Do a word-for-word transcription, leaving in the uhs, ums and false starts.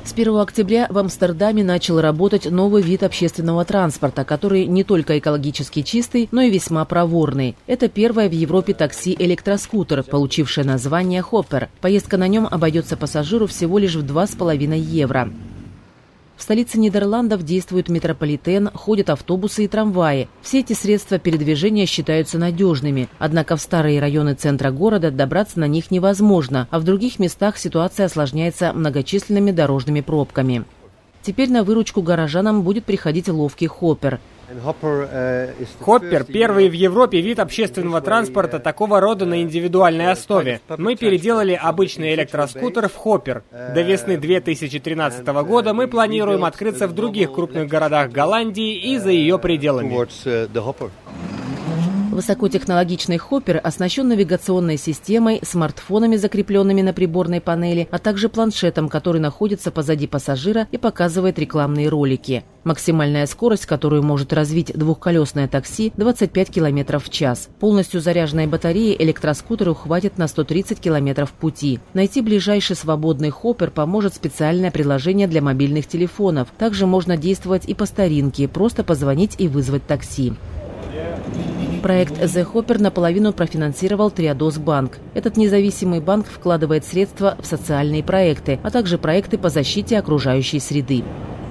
С первого октября в Амстердаме начал работать новый вид общественного транспорта, который не только экологически чистый, но и весьма проворный. Это первое в Европе такси-электроскутер, получившее название «Хоппер». Поездка на нем обойдется пассажиру всего лишь в два с половиной евро. В столице Нидерландов действует метрополитен, ходят автобусы и трамваи. Все эти средства передвижения считаются надежными. Однако в старые районы центра города добраться на них невозможно, а в других местах ситуация осложняется многочисленными дорожными пробками. Теперь на выручку горожанам будет приходить ловкий хоппер. Хоппер – первый в Европе вид общественного транспорта такого рода на индивидуальной основе. Мы переделали обычный электроскутер в хоппер. До весны две тысячи тринадцатого года мы планируем открыться в других крупных городах Голландии и за ее пределами. Высокотехнологичный хоппер оснащен навигационной системой, смартфонами, закрепленными на приборной панели, а также планшетом, который находится позади пассажира и показывает рекламные ролики. Максимальная скорость, которую может развить двухколесное такси, двадцать пять километров в час. Полностью заряженной батареей электроскутеру хватит на сто тридцать километров пути. Найти ближайший свободный хоппер поможет специальное приложение для мобильных телефонов. Также можно действовать и по старинке, просто позвонить и вызвать такси. Проект The Hopper наполовину профинансировал Триадос Банк. Этот независимый банк вкладывает средства в социальные проекты, а также проекты по защите окружающей среды.